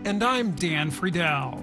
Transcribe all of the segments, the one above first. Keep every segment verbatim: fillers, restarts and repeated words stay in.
And I'm Dan Friedel.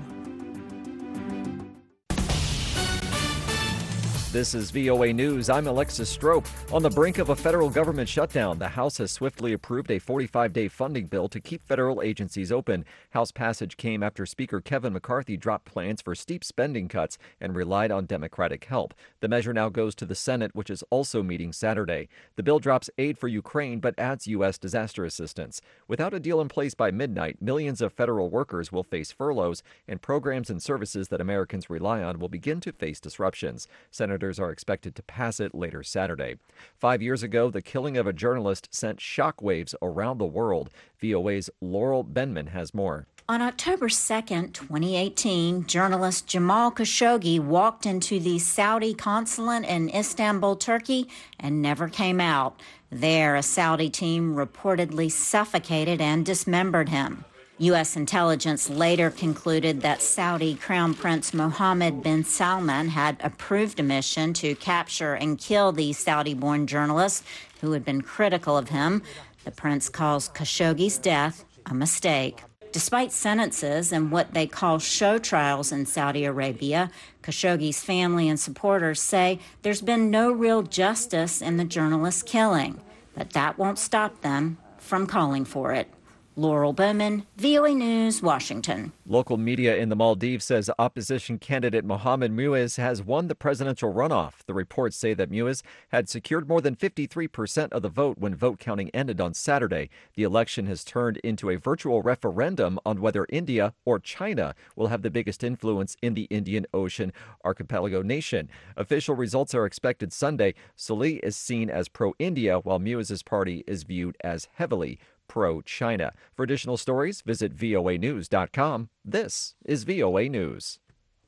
This is V O A News. I'm Alexis Strope. On the brink of a federal government shutdown, the House has swiftly approved a forty-five day funding bill to keep federal agencies open. House passage came after Speaker Kevin McCarthy dropped plans for steep spending cuts and relied on Democratic help. The measure now goes to the Senate, which is also meeting Saturday. The bill drops aid for Ukraine but adds U S disaster assistance. Without a deal in place by midnight, millions of federal workers will face furloughs, and programs and services that Americans rely on will begin to face disruptions. Senator are expected to pass it later Saturday. Five years ago, the killing of a journalist sent shockwaves around the world. V O A's Laurel Benman has more. On October second, twenty eighteen, journalist Jamal Khashoggi walked into the Saudi consulate in Istanbul, Turkey, and never came out. There, a Saudi team reportedly suffocated and dismembered him. U S intelligence later concluded that Saudi Crown Prince Mohammed bin Salman had approved a mission to capture and kill the Saudi-born journalist who had been critical of him. The prince calls Khashoggi's death a mistake. Despite sentences and what they call show trials in Saudi Arabia, Khashoggi's family and supporters say there's been no real justice in the journalist's killing. But that won't stop them from calling for it. Laurel Bowman, V O A News, Washington. Local media in the Maldives says opposition candidate Mohamed Muiz has won the presidential runoff. The reports say that Muiz had secured more than fifty-three percent of the vote when vote counting ended on Saturday. The election has turned into a virtual referendum on whether India or China will have the biggest influence in the Indian Ocean archipelago nation. Official results are expected Sunday. Solih is seen as pro-India, while Muiz's party is viewed as heavily pro-China. For additional stories, visit V O A news dot com. This is V O A News.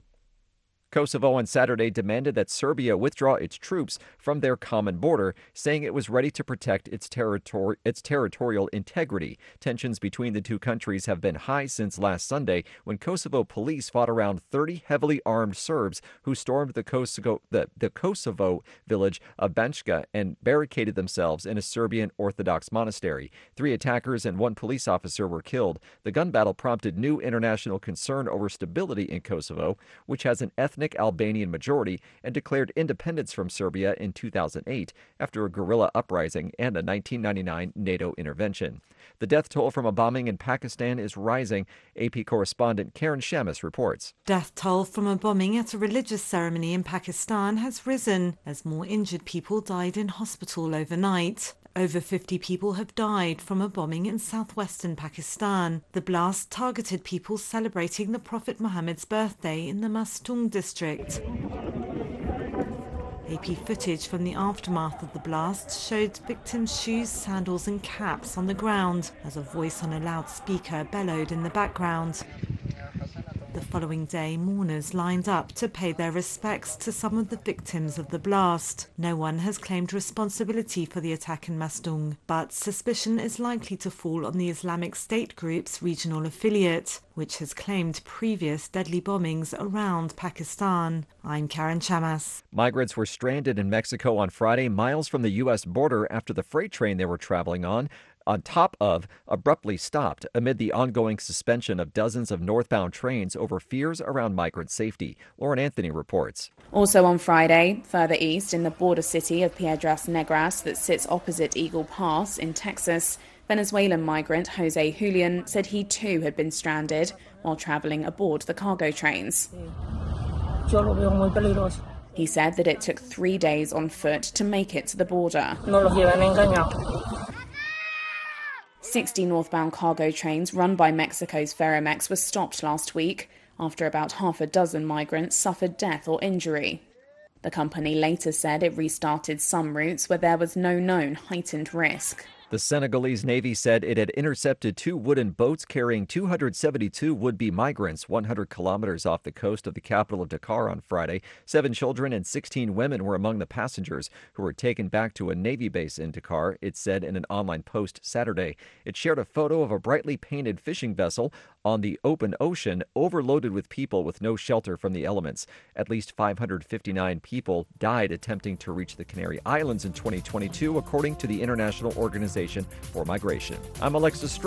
Kosovo on Saturday demanded that Serbia withdraw its troops from their common border, saying it was ready to protect its, territor- its territorial integrity. Tensions between the two countries have been high since last Sunday, when Kosovo police fought around thirty heavily armed Serbs who stormed the Kosovo, the, the Kosovo village of Banjska and barricaded themselves in a Serbian Orthodox monastery. Three attackers and one police officer were killed. The gun battle prompted new international concern over stability in Kosovo, which has an ethnic Albanian majority and declared independence from Serbia in two thousand eight after a guerrilla uprising and a nineteen ninety-nine NATO intervention. The death toll from a bombing in Pakistan is rising. A P correspondent Karen Shamus reports. Death toll from a bombing at a religious ceremony in Pakistan has risen as more injured people died in hospital overnight. Over fifty people have died from a bombing in southwestern Pakistan. The blast targeted people celebrating the Prophet Muhammad's birthday in the Mastung district. A P footage from the aftermath of the blast showed victims' shoes, sandals and caps on the ground as a voice on a loudspeaker bellowed in the background. The following day, mourners lined up to pay their respects to some of the victims of the blast. No one has claimed responsibility for the attack in Mastung, but suspicion is likely to fall on the Islamic State group's regional affiliate, which has claimed previous deadly bombings around Pakistan. I'm Karen Shamas. Migrants were stranded in Mexico on Friday, miles from the U S border, after the freight train they were traveling on on top of, abruptly stopped amid the ongoing suspension of dozens of northbound trains over fears around migrant safety. Lauren Anthony reports. Also on Friday, further east in the border city of Piedras Negras that sits opposite Eagle Pass in Texas, Venezuelan migrant Jose Julian said he too had been stranded while traveling aboard the cargo trains. He said that it took three days on foot to make it to the border. sixty northbound cargo trains run by Mexico's Ferromex were stopped last week after about half a dozen migrants suffered death or injury. The company later said it restarted some routes where there was no known heightened risk. The Senegalese Navy said it had intercepted two wooden boats carrying two hundred seventy-two would-be migrants one hundred kilometers off the coast of the capital of Dakar on Friday. Seven children and sixteen women were among the passengers who were taken back to a Navy base in Dakar, it said in an online post Saturday. It shared a photo of a brightly painted fishing vessel on the open ocean, overloaded with people with no shelter from the elements. At least five hundred fifty-nine people died attempting to reach the Canary Islands in twenty twenty-two, according to the International Organization for Migration. I'm Alexis Stroh.